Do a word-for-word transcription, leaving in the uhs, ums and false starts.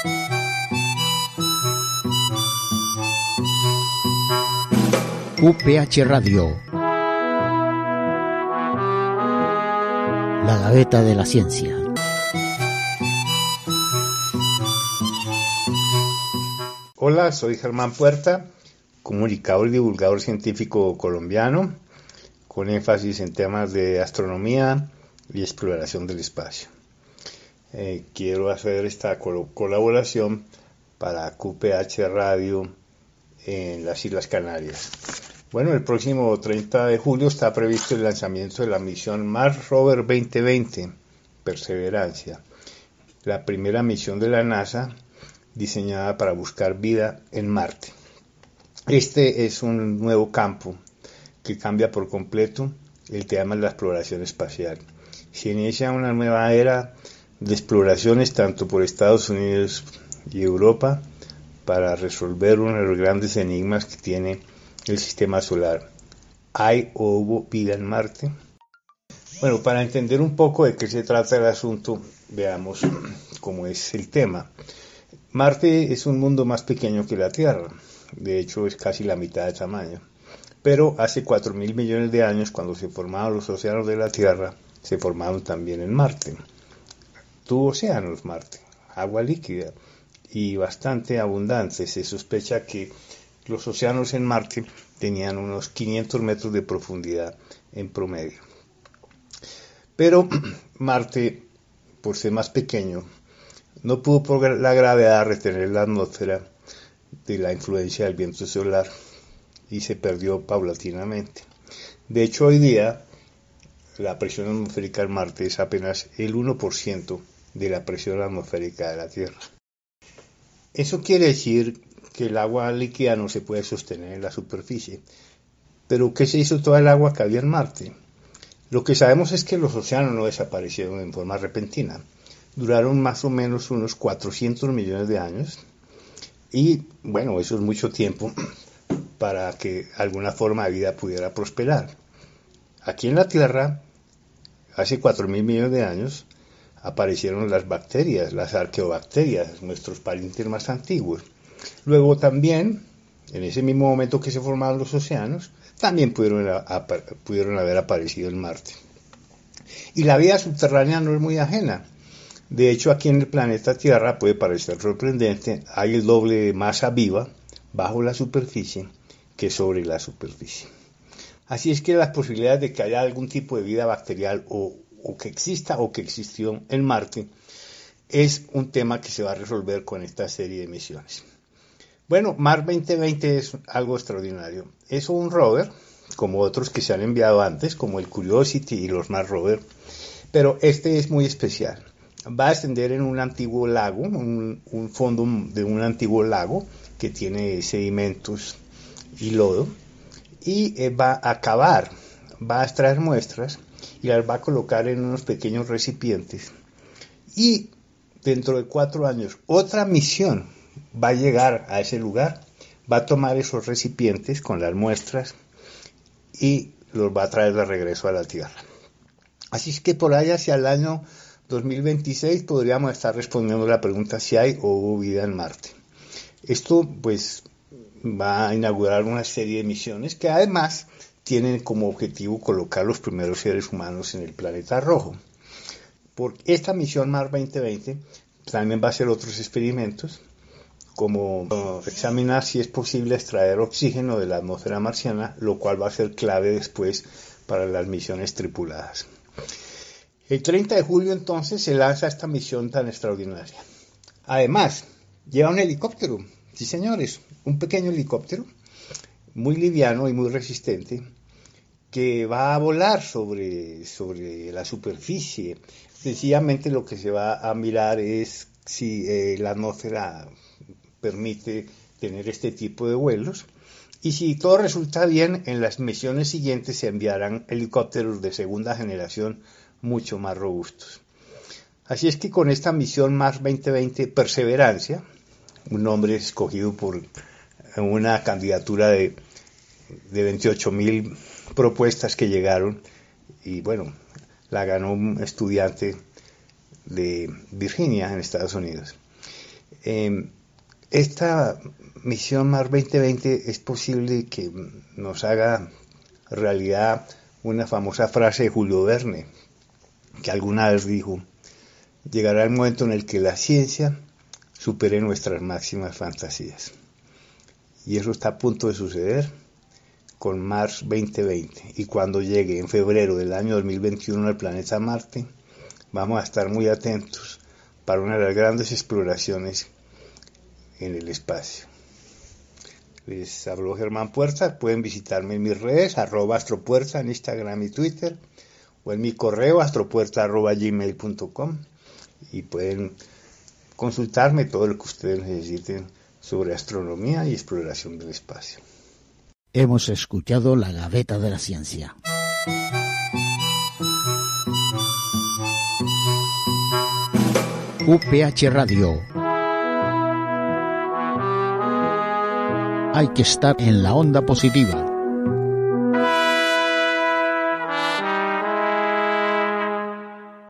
U P H Radio, la gaveta de la ciencia. Hola, soy Germán Puerta, comunicador y divulgador científico colombiano, con énfasis en temas de astronomía y exploración del espacio. Eh, quiero hacer esta col- colaboración para Q P H Radio en las Islas Canarias. Bueno, el próximo treinta de julio está previsto el lanzamiento de la misión Mars Rover veinte veinte, Perseverancia, la primera misión de la NASA diseñada para buscar vida en Marte. Este es un nuevo campo que cambia por completo el tema de la exploración espacial. Se inicia una nueva era de exploraciones tanto por Estados Unidos y Europa para resolver uno de los grandes enigmas que tiene el sistema solar. ¿Hay o hubo vida en Marte? Bueno, para entender un poco de qué se trata el asunto, veamos cómo es el tema. Marte es un mundo más pequeño que la Tierra, de hecho es casi la mitad de tamaño, pero hace cuatro mil millones de años, cuando se formaron los océanos de la Tierra, se formaron también en Marte. Tuvo océanos Marte, agua líquida y bastante abundante. Se sospecha que los océanos en Marte tenían unos quinientos metros de profundidad en promedio. Pero Marte, por ser más pequeño, no pudo por la gravedad retener la atmósfera de la influencia del viento solar y se perdió paulatinamente. De hecho, hoy día la presión atmosférica en Marte es apenas el uno por ciento de la presión atmosférica de la Tierra. Eso quiere decir que el agua líquida no se puede sostener en la superficie. ¿Pero qué se hizo toda el agua que había en Marte? Lo que sabemos es que los océanos no desaparecieron en forma repentina. Duraron más o menos unos cuatrocientos millones de años y, bueno, eso es mucho tiempo para que alguna forma de vida pudiera prosperar. Aquí en la Tierra, hace cuatro mil millones de años, aparecieron las bacterias, las arqueobacterias, nuestros parientes más antiguos. Luego también, en ese mismo momento que se formaron los océanos, también pudieron, a, pudieron haber aparecido en Marte. Y la vida subterránea no es muy ajena. De hecho, aquí en el planeta Tierra puede parecer sorprendente, hay el doble de masa viva bajo la superficie que sobre la superficie. Así es que las posibilidades de que haya algún tipo de vida bacterial o, o que exista o que existió en Marte es un tema que se va a resolver con esta serie de misiones. Bueno, Mars veinte veinte es algo extraordinario. Es un rover, como otros que se han enviado antes, como el Curiosity y los Mars Rover, pero este es muy especial. Va a descender en un antiguo lago, un, un fondo de un antiguo lago que tiene sedimentos y lodo, y eh, va a cavar, va a extraer muestras y las va a colocar en unos pequeños recipientes. Y dentro de cuatro años, otra misión va a llegar a ese lugar, va a tomar esos recipientes con las muestras y los va a traer de regreso a la Tierra. Así es que por ahí hacia el año dos mil veintiséis podríamos estar respondiendo la pregunta si hay o hubo vida en Marte. Esto pues va a inaugurar una serie de misiones que además tienen como objetivo colocar los primeros seres humanos en el planeta rojo. Por esta misión Mars veinte veinte también va a hacer otros experimentos, como examinar si es posible extraer oxígeno de la atmósfera marciana, lo cual va a ser clave después para las misiones tripuladas. El treinta de julio entonces se lanza esta misión tan extraordinaria. Además, lleva un helicóptero, sí señores, un pequeño helicóptero, muy liviano y muy resistente, que va a volar sobre, sobre la superficie. Sencillamente lo que se va a mirar es si eh, la atmósfera permite tener este tipo de vuelos. Y si todo resulta bien, en las misiones siguientes se enviarán helicópteros de segunda generación mucho más robustos. Así es que con esta misión Mars veinte veinte Perseverancia, un nombre escogido por una candidatura de, de veintiocho mil propuestas que llegaron, y bueno, la ganó un estudiante de Virginia en Estados Unidos. Eh, esta misión Mars veinte veinte es posible que nos haga realidad una famosa frase de Julio Verne, que alguna vez dijo: llegará el momento en el que la ciencia supere nuestras máximas fantasías. Y eso está a punto de suceder con Mars veinte veinte. Y cuando llegue en febrero del año dos mil veintiuno al planeta Marte, vamos a estar muy atentos para una de las grandes exploraciones en el espacio. Les habló Germán Puerta. Pueden visitarme en mis redes, arroba astropuerta en Instagram y Twitter, o en mi correo astropuerta arroba gmail punto com, y pueden consultarme todo lo que ustedes necesiten sobre astronomía y exploración del espacio. Hemos escuchado La Gaveta de la Ciencia. U P H Radio. Hay que estar en la onda positiva.